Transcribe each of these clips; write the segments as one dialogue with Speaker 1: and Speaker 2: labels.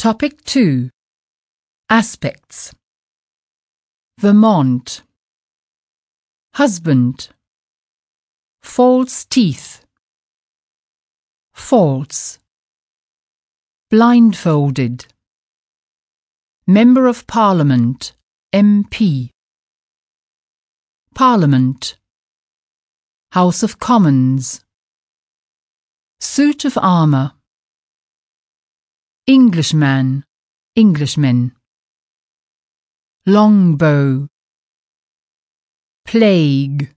Speaker 1: Topic 2. Aspects. Vermont. Husband. False teeth. False. Blindfolded. Member of Parliament, MP. Parliament. House of Commons. Suit of armour. Englishman, Englishman. Longbow. Plague.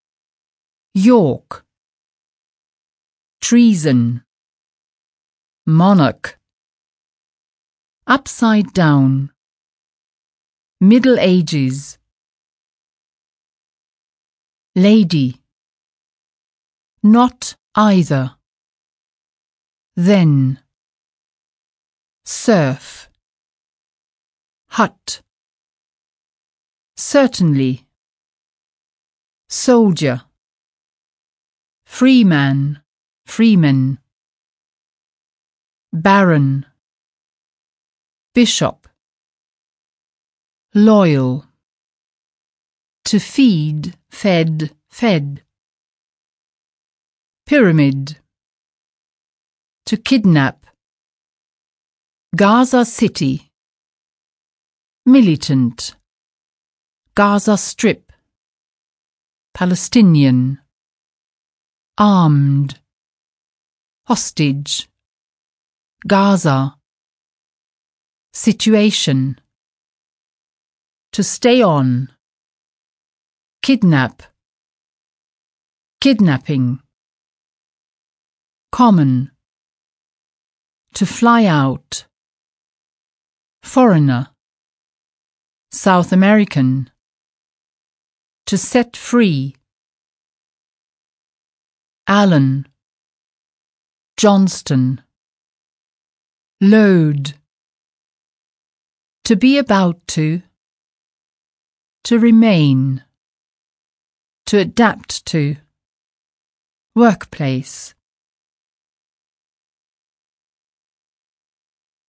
Speaker 1: York. Treason. Monarch. Upside down. Middle Ages. Lady. Not either. Then. Surf. Hut. Certainly. Soldier. Freeman, freeman. Baron. Bishop. Loyal. To feed, fed, fed. Pyramid. To kidnap. Gaza City. Militant. Gaza Strip. Palestinian. Armed. Hostage. Gaza. Situation. To stay on. Kidnap. Kidnapping. Common. To fly out. Foreigner. South American. To set free. Allen. Johnston. Load. To be about to. To remain. To adapt to. Workplace.